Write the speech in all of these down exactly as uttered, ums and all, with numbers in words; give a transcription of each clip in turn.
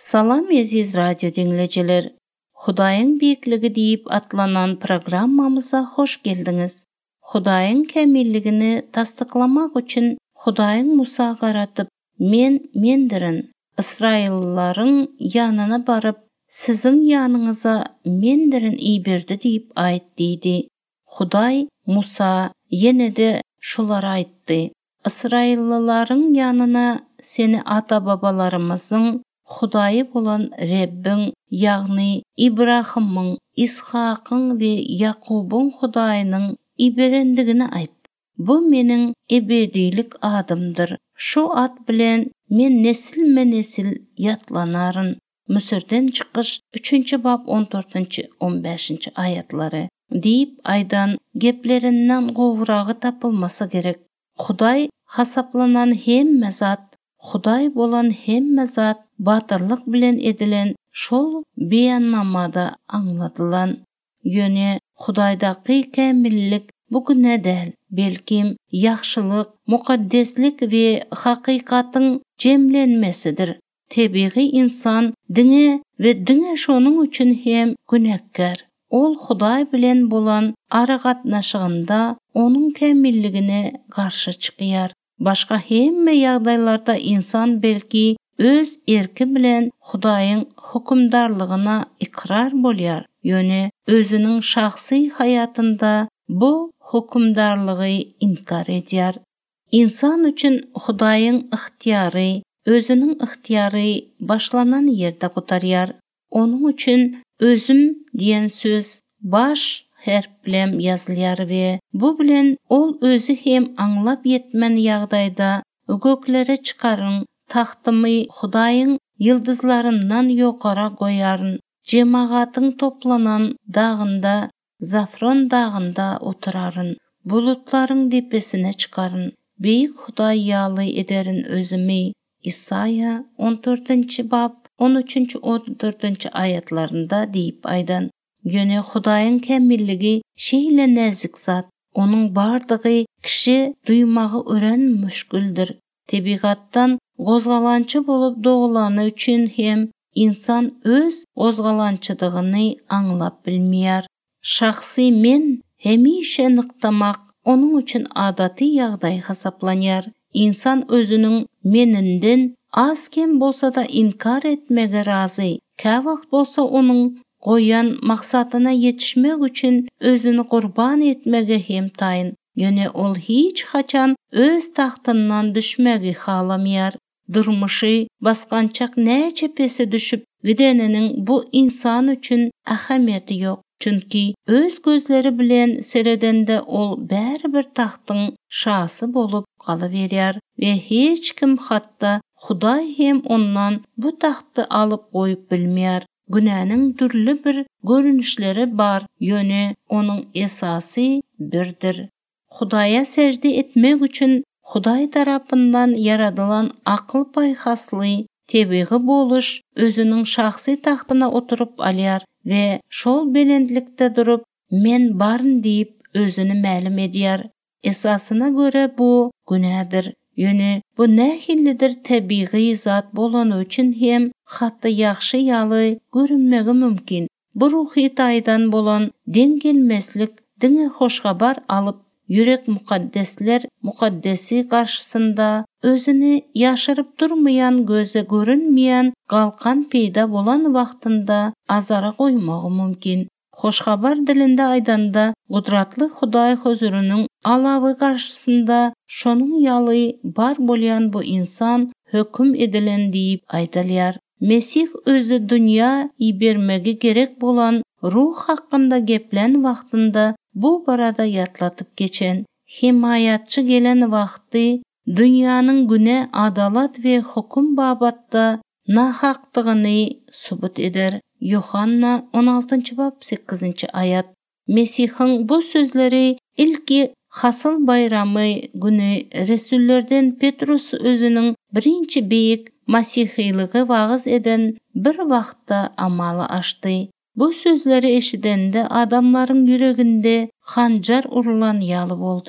Salam aziz radyo dinleyiciler. Hudayın büyüklüğü deyip atlanan programmamıza hoş geldiniz. Hudayın kemilligini tasdiklamak için Hudayın Musa garatıp men mendirin İsraillilerin yanına barıp sizin yanınıza mendirin iberdi deyip ayttıydı. Huday Musa yine de şular ayttı. İsraillilerin yanına seni ata babalarımızın Hudayi bolan Rabbin, yağni İbrahim'in, İshak'ın ve Yakub'un Hudayının iberendigini ayt. Bu menin ebedilik adımdır. Şu at bilen men nesilme nesil yatlanarın. Müsirden çıkış üçüncü bab on dördüncü on beşinci ayatları deyip aydan geplerinden govrağı tapılması gerek. Huday hasaplanan hemme zat, Huday bolan hemme zat batırlık bilen edilen şol beyannamada anlatılan. Yöne Hudaydaki kemillik bugüne del, belkim yaxşılık, mukaddeslik ve hakikatın cemlenmesidir. Tebiği insan dine ve dine şonun için hem günahkar. Ol Huday bilen bolan aragatnaşığında onun kemilligine karşı çıkıyar. Başka hemme yağdaylarda insan belki öz erki bilen Hudayın hükümdarlığına ikrar bolyar. Yöne özünün şahsi hayatında bu hükümdarlığı inkar ediyar. İnsan için Hudayın ihtiyarı, özünün ihtiyarı başlanan yerde kutarıyar. Onun için özüm diyen söz baş harf bilen yazılyar ve bu bilen ol özü hem anlap yetmen yağdayda göklere çıkarın, tahtımı Hudayın yıldızlarından yokara koyarın, cemaatın toplanan dağında, zafron dağında oturarın, bulutların depesine çıkarın, büyük Huday yağlı ederin özümü. İsaya on dördüncü bab on üçüncü on dördüncü ayetlerinde deyip aydan. Yöne Hudayın kemilligi şeyle nezik zat, onun bardığı kişi duymağı ören müşküldür. Tebigattan gozgalançı bolup doğulanı üçün hem insan öz gozgalançıdığını anlap bilmeyar. Şahsi men hemişe nıktamak onun üçün adati yağday hasaplanyar. İnsan özünün meninden az kem bolsa da inkar etmege razı. Kavakt bolsa onun koyan maksatına yetişmek için özünü kurban etmege hem tayin. Yöne ol hiç haçan öz tahtından düşmegi halamyar. Durmuşu baskançak ne çepesi düşüp gideninin bu insan için ahamiyeti yok. Çünkü öz gözleri bilen seredende ol bär bir tahtın şahsı bolup kalıveriyar ve hiç kim hatta Huday hem ondan bu tahtı alıp koyup bilmeyar. Günahının türlü bir görünüşleri bar, yöne onun esası birdir. Hudaya secde etmek için Huday tarafından yaradılan akıl payhaslı, tebiği boluş, özünün şahsi tahtına oturup alyar ve şol belendlikte durup men barın deyip özünü ma'lum ediyar. Esasına göre bu günahdır. Yöne bu nehillidir tabiği zat bolanı için hem hatta yaxşı yalı görünmegi mümkün. Bu ruhi taydan bolan dengelmeslik dine hoşgabar alıp yürek mukaddesler mukaddesi karşısında özünü yaşarıp durmayan, göze görünmeyen qalqan peyda bolan vaxtında azara koymağı mümkün. Hoşgabar dilinde aydanda kudratlı Huday huzurunun alavı karşısında şonun yalı bar bolyan bu insan hüküm edilen deyip aydalyar. Mesih özü dünya ibermegi gerek bolan ruh hakkında geplen vaxtında bu barada yatlatıp geçen himayatçı gelen vaxtı dünyanın güne adalat ve hüküm babatta nahaktığını subut eder. Yuhanna on altıncı bab sekizinci ayat. Mesih'in bu sözleri ilki Hasıl bayramı günü Resullerden Petrus özünün birinci beyik Masihiliği vağız eden bir vaqtda amalı açtı. Bu sözleri eşidende adamların yüreğinde hancar urulan yalı oldu.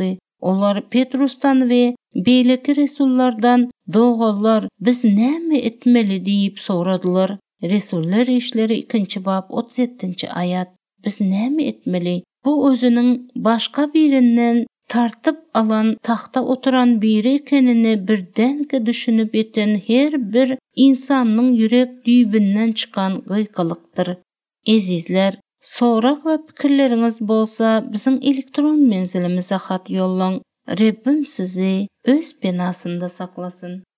Olar Petrus'tan ve beyleki Resullardan doğallar biz näme etmeli deyip soradılar. Resuller işleri ikinci bab otuz yedinci ayat. Biz näme etmeli? Bu özünün başka birinden tartıp alan tahta oturan biri ekenini birdenki düşünüp eten her bir insanın yürek düýbünden çıkan gıykılıktır. Ezizler, sorak ve pikirleriniz bolsa bizim elektron menzilimize hat yollaň. Rabbim sizi öz penasında saklasın.